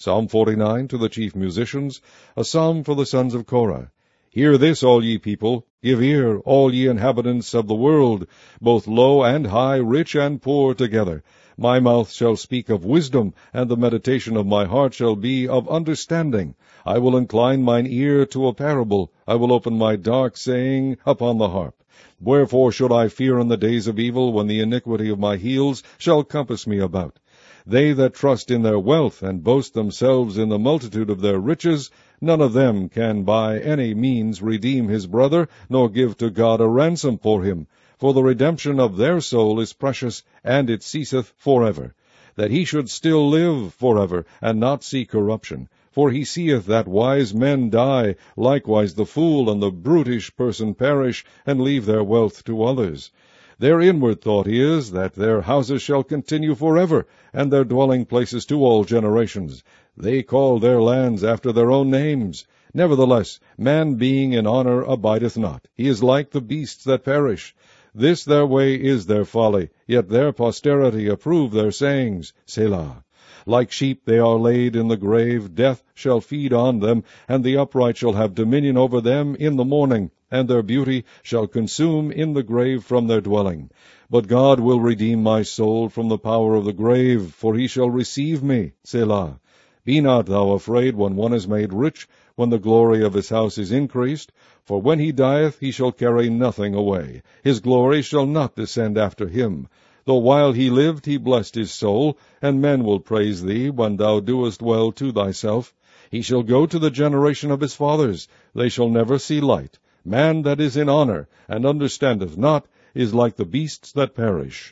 Psalm 49 to the chief musicians, a psalm for the sons of Korah. Hear this, all ye people, give ear, all ye inhabitants of the world, both low and high, rich and poor together. My mouth shall speak of wisdom, and the meditation of my heart shall be of understanding. I will incline mine ear to a parable. I will open my dark saying upon the harp. Wherefore should I fear in the days of evil, when the iniquity of my heels shall compass me about? They that trust in their wealth, and boast themselves in the multitude of their riches, none of them can by any means redeem his brother, nor give to God a ransom for him. For the redemption of their soul is precious, and it ceaseth forever. That he should still live forever, and not see corruption. For he seeth that wise men die, likewise the fool and the brutish person perish, and leave their wealth to others. Their inward thought is, that their houses shall continue forever, and their dwelling places to all generations. They call their lands after their own names. Nevertheless, man being in honor abideth not. He is like the beasts that perish. This their way is their folly, yet their posterity approve their sayings. Selah. Like sheep they are laid in the grave, death shall feed on them, and the upright shall have dominion over them in the morning, and their beauty shall consume in the grave from their dwelling. But God will redeem my soul from the power of the grave, for he shall receive me. Selah. Be not thou afraid when one is made rich, when the glory of his house is increased. For when he dieth, he shall carry nothing away. His glory shall not descend after him. Though while he lived he blessed his soul, and men will praise thee when thou doest well to thyself. He shall go to the generation of his fathers. They shall never see light. Man that is in honor, and understandeth not, is like the beasts that perish.